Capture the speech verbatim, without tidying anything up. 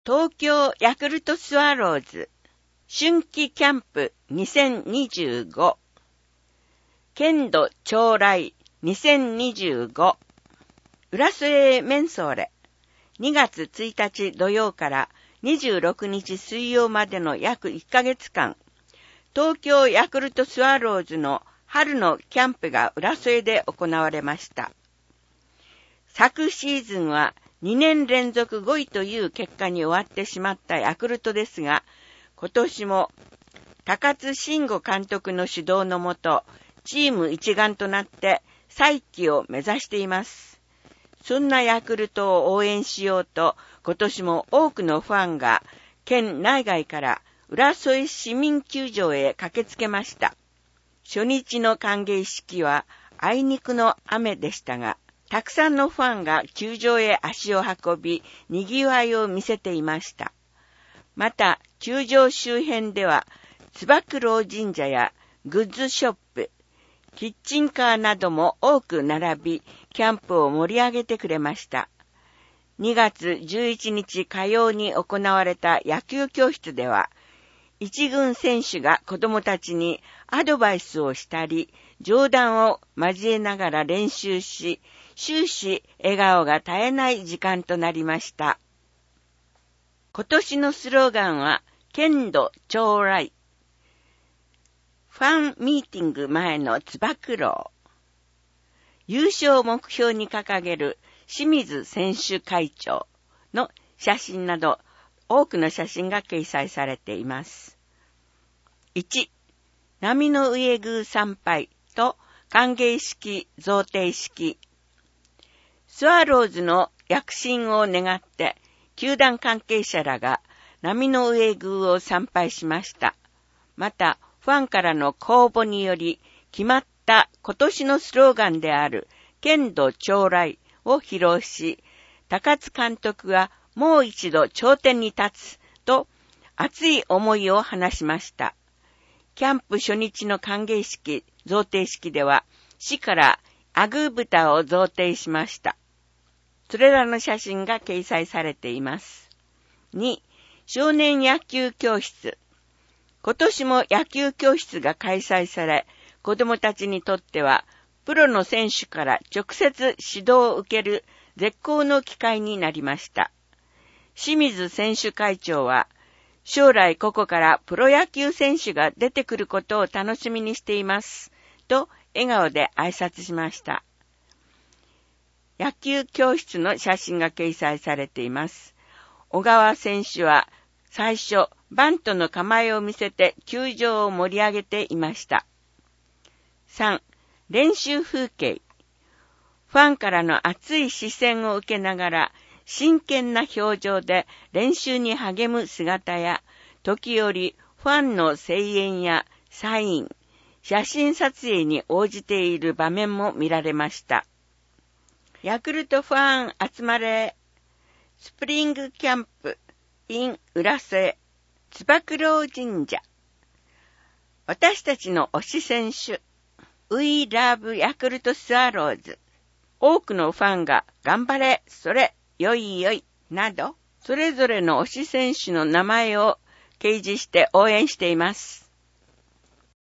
東京ヤクルトスワローズ春季キャンプにせんにじゅうご剣道将来にせんにじゅうご浦添メンソーレにがつついたち土曜からにじゅうろくにち水曜までの約いっかげつかん、東京ヤクルトスワローズの春のキャンプが浦添で行われました。昨シーズンはにねんれんぞくごいという結果に終わってしまったヤクルトですが、今年も高津臣吾監督の指導のもと、チーム一丸となって再起を目指しています。そんなヤクルトを応援しようと、今年も多くのファンが県内外から浦添市民球場へ駆けつけました。初日の歓迎式はあいにくの雨でしたが、たくさんのファンが球場へ足を運び、賑わいを見せていました。また、球場周辺では、つば九郎神社やグッズショップ、キッチンカーなども多く並び、キャンプを盛り上げてくれました。にがつじゅういちにち火曜に行われた野球教室では、一軍選手が子供たちにアドバイスをしたり、冗談を交えながら練習し、終始笑顔が絶えない時間となりました。今年のスローガンは、剣道将来。ファンミーティング前のつば九郎。優勝を目標に掲げる清水選手会長の写真など、多くの写真が掲載されています。いち、波の上宮参拝と歓迎式贈呈式。スワローズの躍進を願って、球団関係者らが波の上宮を参拝しました。また、ファンからの公募により、決まった今年のスローガンである、剣道将来を披露し、高津監督がもう一度頂点に立つと、熱い思いを話しました。キャンプ初日の歓迎式、贈呈式では、市からアグー豚を贈呈しました。それらの写真が掲載されています。に、少年野球教室。今年も野球教室が開催され、子どもたちにとっては、プロの選手から直接指導を受ける絶好の機会になりました。清水選手会長は、将来ここからプロ野球選手が出てくることを楽しみにしています。と、笑顔で挨拶しました。野球教室の写真が掲載されています。小川選手は最初、バントの構えを見せて球場を盛り上げていました。さん、練習風景。ファンからの熱い視線を受けながら、真剣な表情で練習に励む姿や、時折ファンの声援やサイン、写真撮影に応じている場面も見られました。ヤクルトファン集まれ、スプリングキャンプ in 浦添、つば九郎神社。私たちの推し選手、We love ヤクルトスワローズ。多くのファンが頑張れ、それ、よいよい、など、それぞれの推し選手の名前を掲示して応援しています。